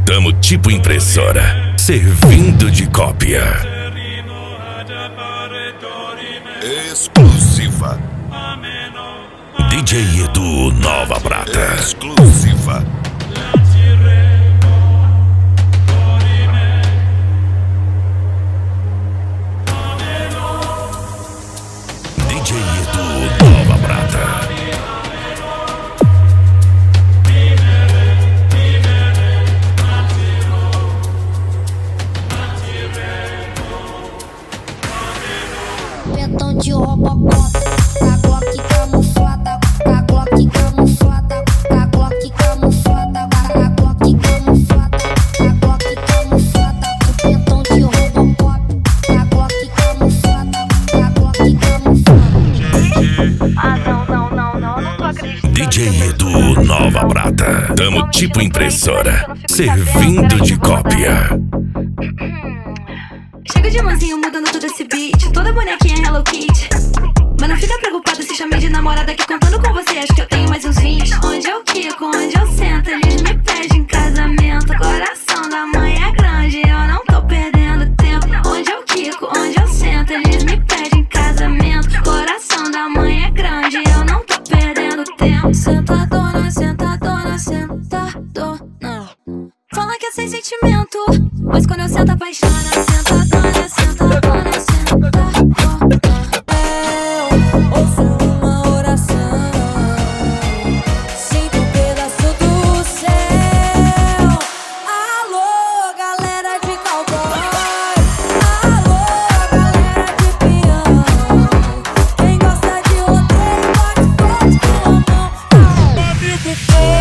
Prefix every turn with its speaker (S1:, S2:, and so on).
S1: Tamo tipo impressora, servindo de cópia.
S2: Exclusiva.
S1: DJ Edu Nova Prata.
S2: Exclusiva.
S1: DJ Edu Nova Prata.
S3: Pentão de Robocop, a Glock camuflada, a Glock camuflada, a Glock camuflada, a Glock camuflada, a Glock camuflada. Pentão de Robocop, a Glock camuflada, a Glock camuflada.
S4: Ah, não tô acreditando.
S1: DJ Edu Nova Prata. Tamo tipo impressora, servindo de cópia.
S4: Chega de mansinho mudando todo esse beat, toda bonequinha Hello Kitty. Mas não fica preocupada se chamei de namorada, que contando com você acho que eu tenho mais uns 20. Onde eu quico, onde eu sento, eles me pedem casamento. Coração da mãe é grande, eu não tô perdendo tempo. Onde eu quico, onde eu sento, eles me pedem casamento. Coração da mãe é grande, eu não tô perdendo tempo. Sentadona, sentadona, sentadona. Fala que é sem sentimento, mas quando eu sento apaixona. Sentadona, sentadona, sentadona.
S5: Eu ouço uma oração, sinto um pedaço do céu. Alô, galera de cowboy. Alô, galera de peão. Quem gosta de rodeio, bate forte com a mão. Amigo,